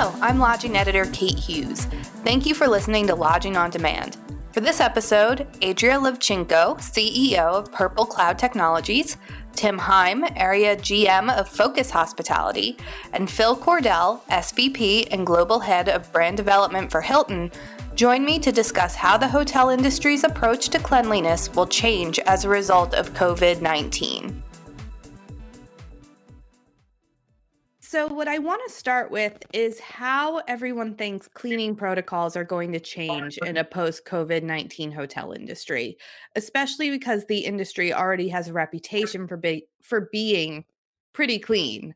Hello, I'm lodging editor Kate Hughes. Thank you for listening to Lodging on Demand. For this episode, Adria Levchenko, CEO of Purple Cloud Technologies, Tim Heim, Area GM of Focus Hospitality, and Phil Cordell, SVP and Global Head of Brand Development for Hilton, join me to discuss how the hotel industry's approach to cleanliness will change as a result of COVID-19. So what I want to start with is how everyone thinks cleaning protocols are going to change in a post-COVID-19 hotel industry, especially because the industry already has a reputation for being pretty clean.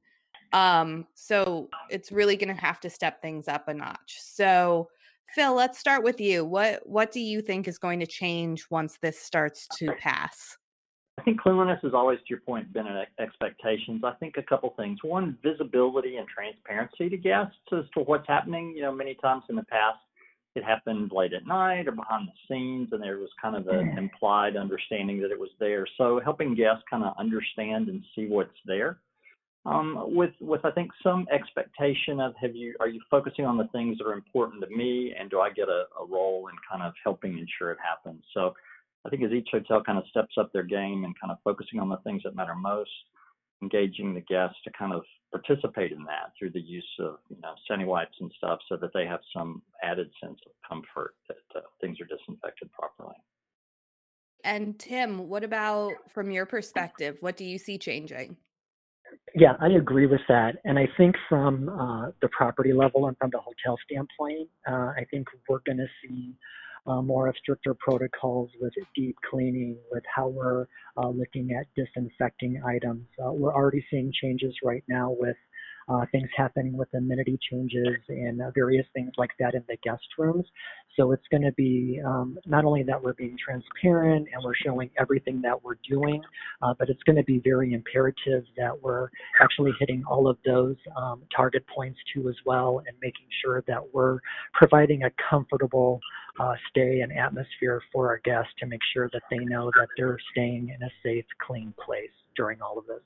So it's really going to have to step things up a notch. So Phil, let's start with you. What do you think is going to change once this starts to pass? I think cleanliness has always, to your point, been an expectations. I think a couple things. One, visibility and transparency to guests as to what's happening. You know, many times in the past, it happened late at night or behind the scenes, and there was kind of an implied understanding that it was there. So helping guests kind of understand and see what's there. With I think some expectation of are you focusing on the things that are important to me, and do I get a role in kind of helping ensure it happens? So I think as each hotel kind of steps up their game and kind of focusing on the things that matter most, engaging the guests to kind of participate in that through the use of Sunny wipes and stuff, so that they have some added sense of comfort that things are disinfected properly. And Tim, what about from your perspective? What do you see changing? Yeah, I agree with that. And I think from the property level and from the hotel standpoint, I think we're going to see more of stricter protocols with deep cleaning, with how we're looking at disinfecting items. We're already seeing changes right now with things happening with amenity changes and various things like that in the guest rooms. So it's going to be not only that we're being transparent and we're showing everything that we're doing, but it's going to be very imperative that we're actually hitting all of those target points too as well, and making sure that we're providing a comfortable stay and atmosphere for our guests to make sure that they know that they're staying in a safe, clean place during all of this.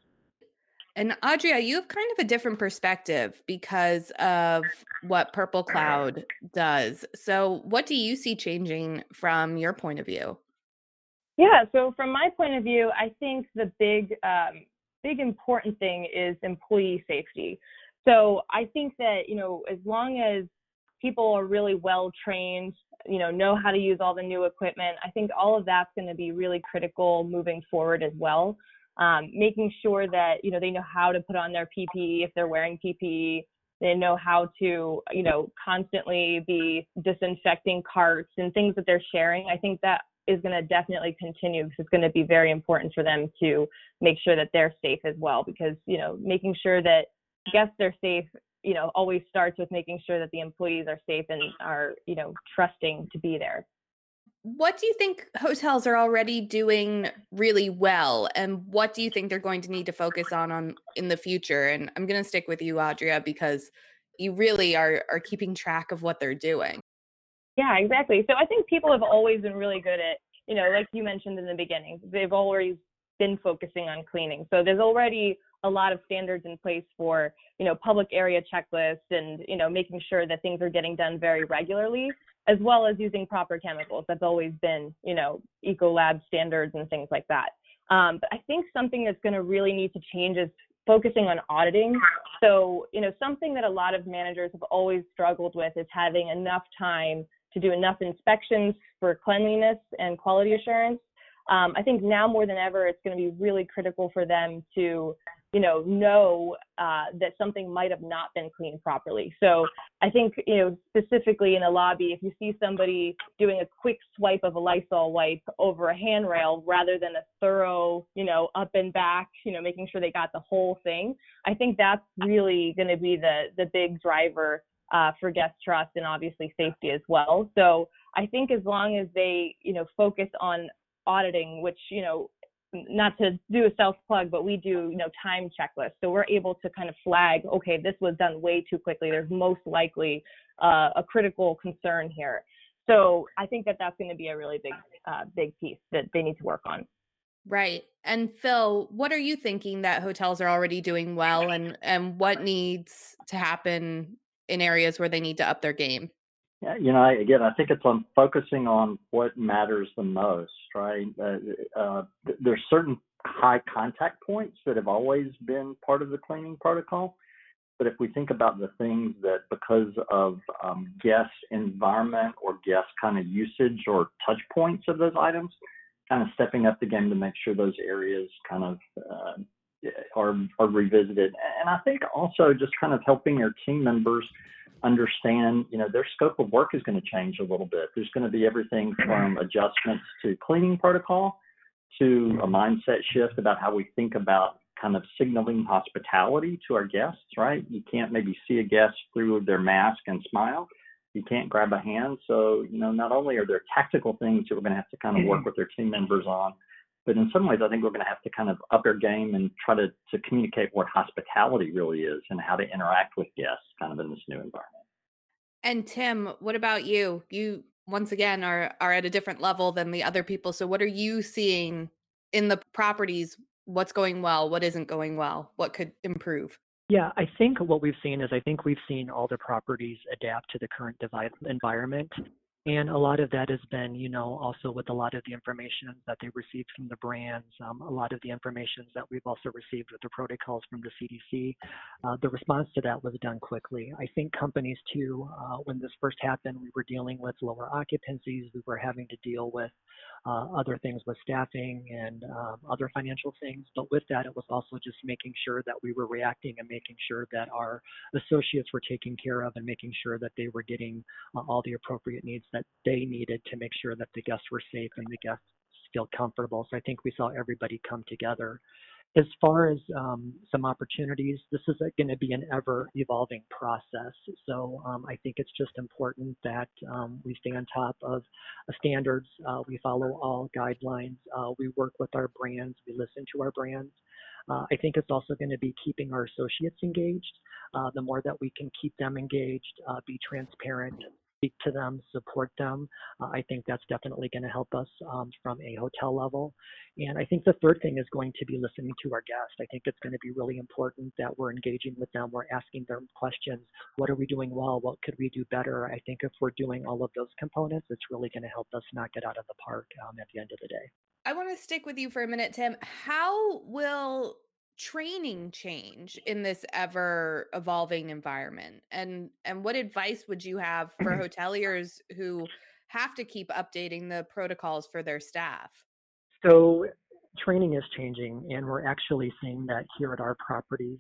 And Adria, you have kind of a different perspective because of what Purple Cloud does. So what do you see changing from your point of view? Yeah, so from my point of view, I think the big important thing is employee safety. So I think that, as long as people are really well trained, know how to use all the new equipment, I think all of that's going to be really critical moving forward as well. Making sure that, they know how to put on their PPE if they're wearing PPE. They know how to, constantly be disinfecting carts and things that they're sharing. I think that is going to definitely continue, because it's going to be very important for them to make sure that they're safe as well, because, making sure that guests are safe, always starts with making sure that the employees are safe and are, trusting to be there. What do you think hotels are already doing really well, and what do you think they're going to need to focus on in the future? And I'm going to stick with you, Adria, because you really are keeping track of what they're doing. Yeah, exactly. So I think people have always been really good at, like you mentioned in the beginning, they've always been focusing on cleaning. So there's already a lot of standards in place for, public area checklists and, making sure that things are getting done very regularly, as well as using proper chemicals. That's always been, Ecolab standards and things like that. But I think something that's going to really need to change is focusing on auditing. So, something that a lot of managers have always struggled with is having enough time to do enough inspections for cleanliness and quality assurance. I think now more than ever, it's going to be really critical for them to, know that something might have not been cleaned properly. So I think, specifically in a lobby, if you see somebody doing a quick swipe of a Lysol wipe over a handrail rather than a thorough, up and back, making sure they got the whole thing, I think that's really going to be the big driver for guest trust and obviously safety as well. So I think as long as they, focus on auditing, which, not to do a self plug, but we do, time checklists. So we're able to kind of flag, okay, this was done way too quickly. There's most likely a critical concern here. So I think that that's going to be a really big piece that they need to work on. Right. And Phil, what are you thinking that hotels are already doing well, and what needs to happen in areas where they need to up their game? Yeah, I think it's on focusing on what matters the most, right? There's certain high contact points that have always been part of the cleaning protocol. But if we think about the things that, because of guest environment or guest kind of usage or touch points of those items, kind of stepping up the game to make sure those areas kind of are revisited. And I think also just kind of helping your team members understand, their scope of work is going to change a little bit. There's going to be everything from adjustments to cleaning protocol to a mindset shift about how we think about kind of signaling hospitality to our guests, right? You can't maybe see a guest through their mask and smile. You can't grab a hand. So, not only are there tactical things that we're going to have to kind of work with their team members on, but in some ways, I think we're going to have to kind of up our game and try to communicate what hospitality really is and how to interact with guests kind of in this new environment. And Tim, what about you? You once again are at a different level than the other people. So what are you seeing in the properties? What's going well? What isn't going well? What could improve? Yeah, I think what we've seen is we've seen all the properties adapt to the current environment. And a lot of that has been, also with a lot of the information that they received from the brands, a lot of the information that we've also received with the protocols from the CDC. The response to that was done quickly. I think companies too, when this first happened, we were dealing with lower occupancies. We were having to deal with other things with staffing and other financial things. But with that, it was also just making sure that we were reacting and making sure that our associates were taken care of and making sure that they were getting all the appropriate needs that they needed to make sure that the guests were safe and the guests feel comfortable. So I think we saw everybody come together. As far as some opportunities, this is going to be an ever-evolving process. So I think it's just important that we stay on top of standards. We follow all guidelines. We work with our brands. We listen to our brands. I think it's also going to be keeping our associates engaged. The more that we can keep them engaged, be transparent, speak to them, support them. I think that's definitely going to help us from a hotel level. And I think the third thing is going to be listening to our guests. I think it's going to be really important that we're engaging with them. We're asking them questions. What are we doing well? What could we do better? I think if we're doing all of those components, it's really going to help us knock it out of the park at the end of the day. I want to stick with you for a minute, Tim. How will training change in this ever evolving environment? And what advice would you have for hoteliers who have to keep updating the protocols for their staff? So training is changing, and we're actually seeing that here at our properties.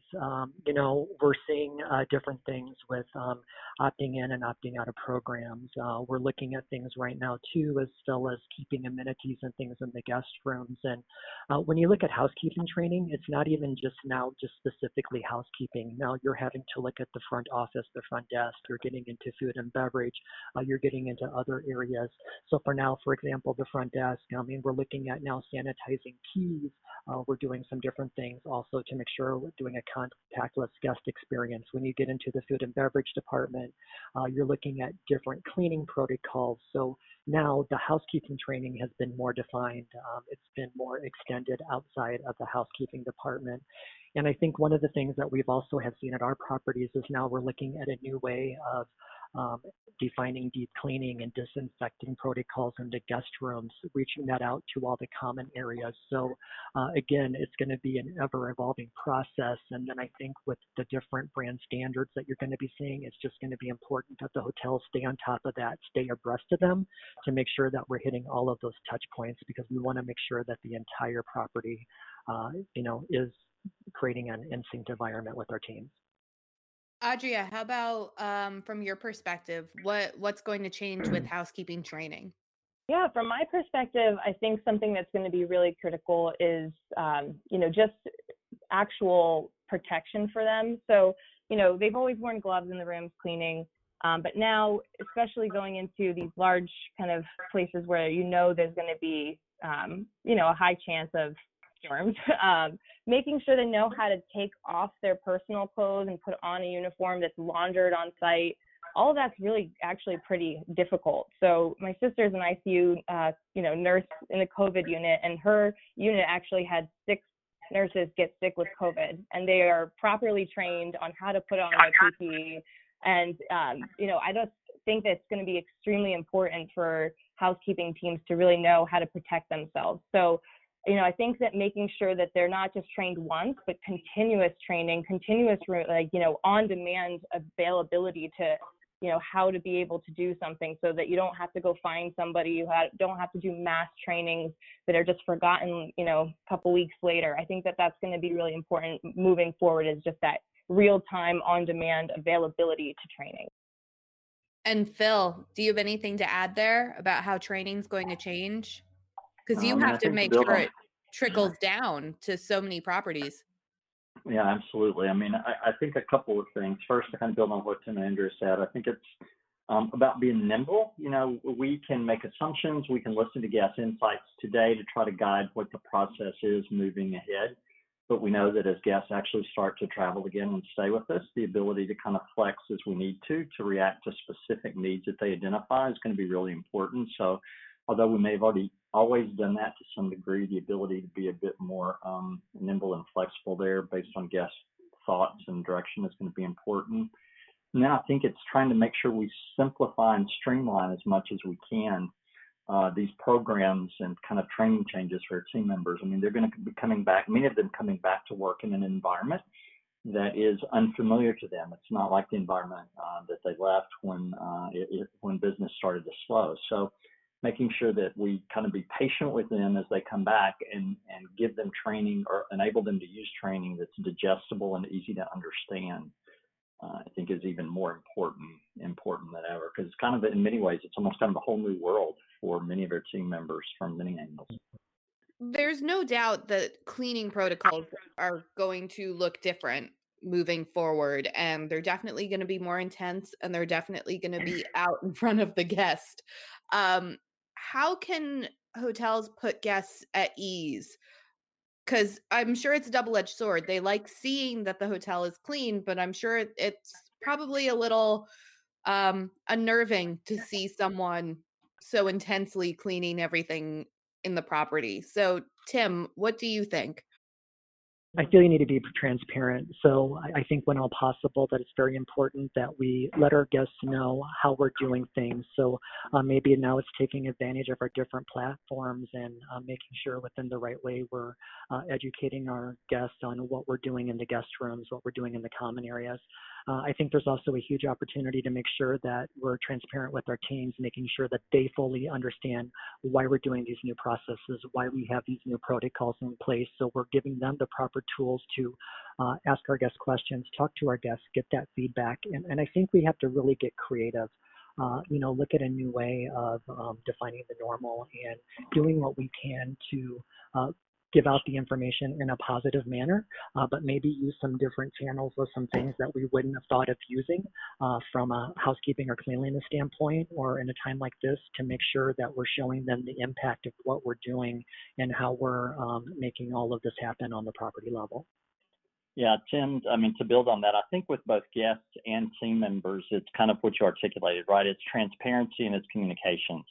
We're seeing different things with opting in and opting out of programs. We're looking at things right now too, as well as keeping amenities and things in the guest rooms. And when you look at housekeeping training, it's not even just specifically housekeeping. Now you're having to look at the front office, the front desk. You're getting into food and beverage. You're getting into other areas. So for now, for example, the front desk. We're looking at now sanitizing keys. We're doing some different things also to make sure we're doing a contactless guest experience. When you get into the food and beverage department, you're looking at different cleaning protocols. So now the housekeeping training has been more defined. It's been more extended outside of the housekeeping department. And I think one of the things that we've also have seen at our properties is now we're looking at a new way of defining deep cleaning and disinfecting protocols in the guest rooms, reaching that out to all the common areas. So again, it's going to be an ever-evolving process. And then I think with the different brand standards that you're going to be seeing, it's just going to be important that the hotels stay on top of that, stay abreast of them to make sure that we're hitting all of those touch points, because we want to make sure that the entire property, is creating an instinct environment with our teams. Adria, how about from your perspective, what's going to change with housekeeping training? Yeah, from my perspective, I think something that's going to be really critical is, just actual protection for them. So, they've always worn gloves in the rooms cleaning, but now, especially going into these large kind of places where there's going to be, a high chance of germs, making sure they know how to take off their personal clothes and put on a uniform that's laundered on site. All of that's really actually pretty difficult. So my sister's an ICU, nurse in the COVID unit, and her unit actually had 6 nurses get sick with COVID, and they are properly trained on how to put on their PPE, And, I just think that it's going to be extremely important for housekeeping teams to really know how to protect themselves. So, I think that making sure that they're not just trained once, but continuous training, on-demand availability to, how to be able to do something, so that you don't have to go find somebody, don't have to do mass trainings that are just forgotten, a couple weeks later. I think that that's going to be really important moving forward, is just that real-time on-demand availability to training. And Phil, do you have anything to add there about how training's going to change? Because you have to make sure it trickles down to so many properties. Yeah, absolutely. I mean, I think a couple of things. First, to kind of build on what Tim and Andrea said, I think it's about being nimble. We can make assumptions. We can listen to guest insights today to try to guide what the process is moving ahead. But we know that as guests actually start to travel again and stay with us, the ability to kind of flex as we need to react to specific needs that they identify is going to be really important. So although we may have always done that to some degree, the ability to be a bit more nimble and flexible there based on guest thoughts and direction is going to be important. Now I think it's trying to make sure we simplify and streamline as much as we can these programs and kind of training changes for our team members. I mean, they're going to be coming back, many of them coming back to work in an environment that is unfamiliar to them. It's not like the environment that they left when business started to slow. So making sure that we kind of be patient with them as they come back and give them training or enable them to use training that's digestible and easy to understand, I think is even more important than ever, because it's kind of, in many ways, it's almost kind of a whole new world for many of our team members from many angles. There's no doubt that cleaning protocols are going to look different moving forward, and they're definitely going to be more intense, and they're definitely going to be out in front of the guest. How can hotels put guests at ease? Because I'm sure it's a double-edged sword. They like seeing that the hotel is clean, but I'm sure it's probably a little unnerving to see someone so intensely cleaning everything in the property. So, Tim, what do you think? I feel you need to be transparent. So I think when all possible, that it's very important that we let our guests know how we're doing things. So maybe now it's taking advantage of our different platforms and making sure within the right way we're educating our guests on what we're doing in the guest rooms, what we're doing in the common areas. I think there's also a huge opportunity to make sure that we're transparent with our teams, making sure that they fully understand why we're doing these new processes, why we have these new protocols in place. So we're giving them the proper tools to ask our guests questions, talk to our guests, get that feedback. And I think we have to really get creative. Look at a new way of defining the normal and doing what we can to give out the information in a positive manner, but maybe use some different channels or some things that we wouldn't have thought of using from a housekeeping or cleanliness standpoint, or in a time like this, to make sure that we're showing them the impact of what we're doing and how we're making all of this happen on the property level. Yeah, Tim, I mean, to build on that, I think with both guests and team members, it's kind of what you articulated, right? It's transparency and it's communications.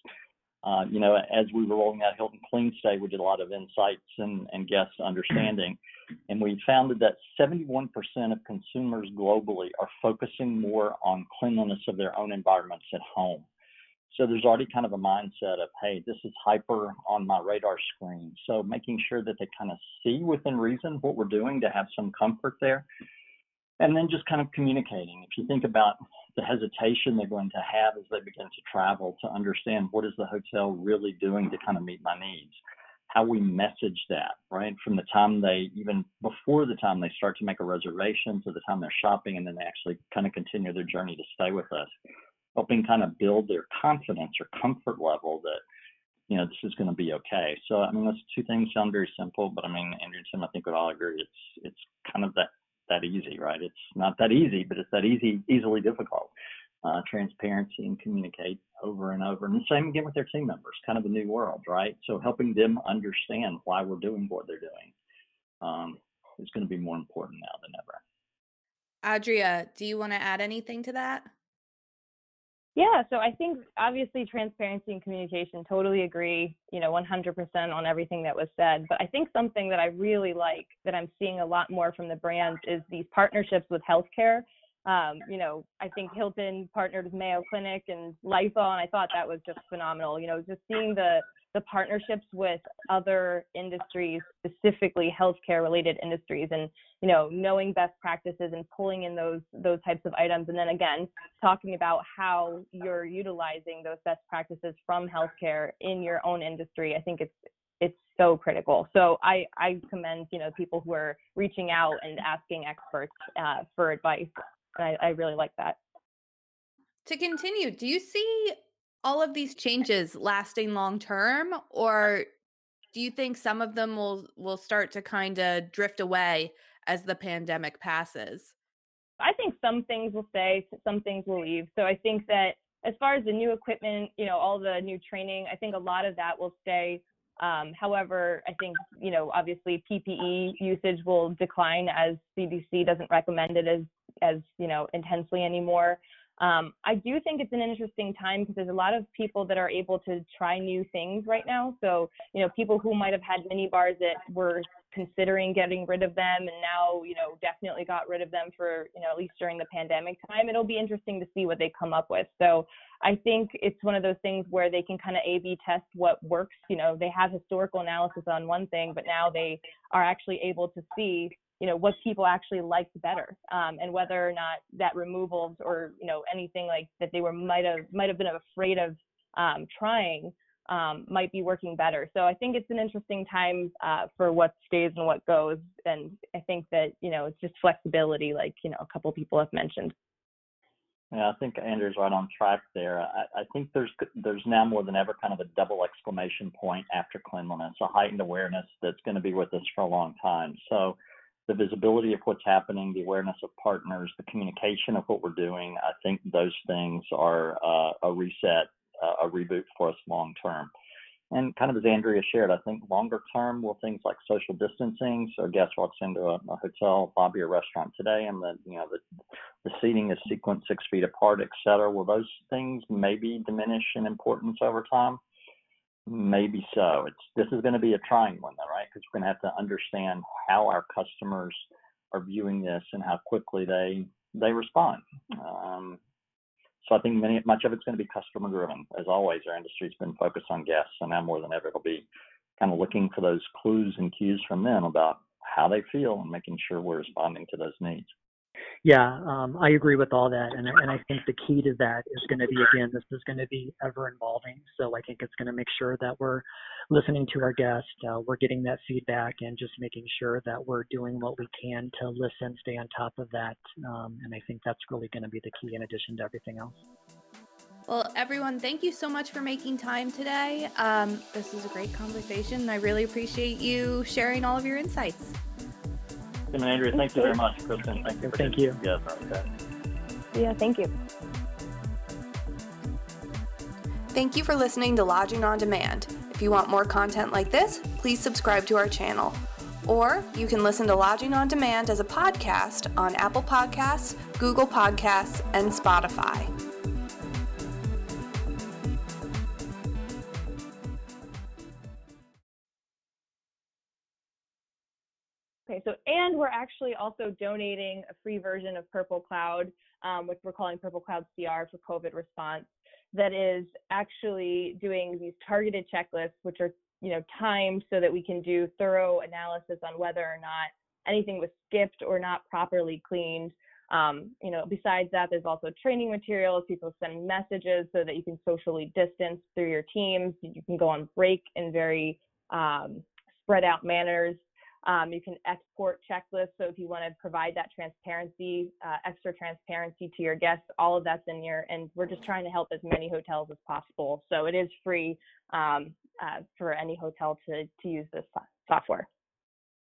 As we were rolling out Hilton Clean Stay, we did a lot of insights and guest understanding, and we found that 71% of consumers globally are focusing more on cleanliness of their own environments at home. So there's already kind of a mindset of, hey, this is hyper on my radar screen. So making sure that they kind of see within reason what we're doing to have some comfort there. And then just kind of communicating. If you think about the hesitation they're going to have as they begin to travel, to understand what is the hotel really doing to kind of meet my needs, how we message that, right? From the time even before the time they start to make a reservation to the time they're shopping, and then they actually kind of continue their journey to stay with us, helping kind of build their confidence or comfort level that, this is going to be okay. So, I mean, those two things sound very simple, but I mean, Andrea and Tim, I think we'd all agree it's kind of that easy, right? It's not that easy, but it's that easily difficult. Transparency and communicate over and over. And the same again with their team members, kind of a new world, right? So helping them understand why we're doing what they're doing is going to be more important now than ever. Adria, do you want to add anything to that? Yeah, so I think obviously transparency and communication, totally agree, 100% on everything that was said. But I think something that I really like that I'm seeing a lot more from the brands is these partnerships with healthcare I think Hilton partnered with Mayo Clinic and LIFO, and I thought that was just phenomenal. Just seeing the partnerships with other industries, specifically healthcare related industries, and knowing best practices and pulling in those types of items, and then again talking about how you're utilizing those best practices from healthcare in your own industry. I think it's so critical. So I commend people who are reaching out and asking experts for advice. I really like that. To continue, do you see all of these changes lasting long term, or do you think some of them will start to kind of drift away as the pandemic passes? I think some things will stay, some things will leave. So I think that as far as the new equipment, all the new training, I think a lot of that will stay. However, I think, obviously PPE usage will decline as CDC doesn't recommend it as intensely anymore. I do think it's an interesting time because there's a lot of people that are able to try new things right now. So, people who might have had mini bars that were considering getting rid of them and now, definitely got rid of them for, at least during the pandemic time. It'll be interesting to see what they come up with. So I think it's one of those things where they can kind of A/B test what works. They have historical analysis on one thing, but now they are actually able to see what people actually liked better, and whether or not that removals or anything like that they might have been afraid of trying might be working better. So I think it's an interesting time for what stays and what goes, and I think that it's just flexibility, like a couple people have mentioned. Yeah, I think Andrew's right on track there. I think there's now more than ever kind of a double exclamation point after cleanliness, a heightened awareness that's going to be with us for a long time. So the visibility of what's happening, the awareness of partners, the communication of what we're doing, I think those things are a reset, a reboot for us long term. And kind of as Andrea shared, I think longer term will things like social distancing. So a guest walks into a hotel lobby or restaurant today, and the seating is sequenced 6 feet apart, et cetera. Will those things maybe diminish in importance over time? Maybe so. This is going to be a trying one, though, right? Because we're going to have to understand how our customers are viewing this and how quickly they respond. So I think much of it's going to be customer driven. As always, our industry's been focused on guests, so now more than ever, it'll be kind of looking for those clues and cues from them about how they feel and making sure we're responding to those needs. Yeah, I agree with all that, and I think the key to that is going to be, again, this is going to be ever evolving. So I think it's going to make sure that we're listening to our guests, we're getting that feedback, and just making sure that we're doing what we can to listen, stay on top of that. And I think that's really going to be the key in addition to everything else. Well, everyone, thank you so much for making time today. This was a great conversation, and I really appreciate you sharing all of your insights. Tim and Andrea, thank you very much. Kristen, thank you. Thank you. Yeah, thank you. Thank you for listening to Lodging on Demand. If you want more content like this, please subscribe to our channel. Or you can listen to Lodging on Demand as a podcast on Apple Podcasts, Google Podcasts, and Spotify. Okay, and we're actually also donating a free version of Purple Cloud, which we're calling Purple Cloud CR for COVID response, that is actually doing these targeted checklists, which are timed so that we can do thorough analysis on whether or not anything was skipped or not properly cleaned. Besides that, there's also training materials. People send messages so that you can socially distance through your teams. You can go on break in very spread out manners. You can export checklists. So if you want to provide that transparency, extra transparency to your guests, all of that's in here. And we're just trying to help as many hotels as possible. So it is free for any hotel to use this software.